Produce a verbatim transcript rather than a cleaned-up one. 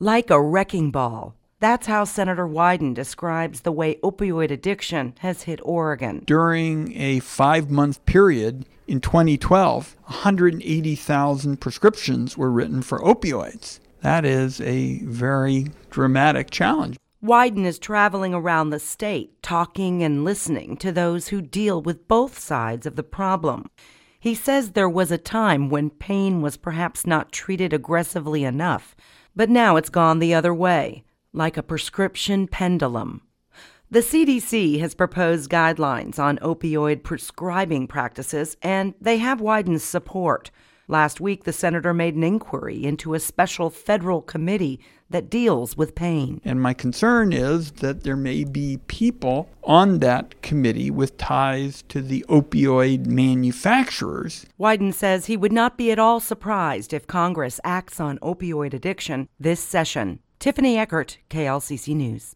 Like a wrecking ball. That's how Senator Wyden describes the way opioid addiction has hit Oregon. During a five-month period in twenty twelve, one hundred eighty thousand prescriptions were written for opioids. That is a very dramatic challenge. Wyden is traveling around the state, talking and listening to those who deal with both sides of the problem. He says there was a time when pain was perhaps not treated aggressively enough, but now it's gone the other way, like a prescription pendulum. The C D C has proposed guidelines on opioid prescribing practices, and they have Wyden's support. Last week, the senator made an inquiry into a special federal committee that deals with pain. And my concern is that there may be people on that committee with ties to the opioid manufacturers. Wyden says he would not be at all surprised if Congress acts on opioid addiction this session. Tiffany Eckert, K L C C News.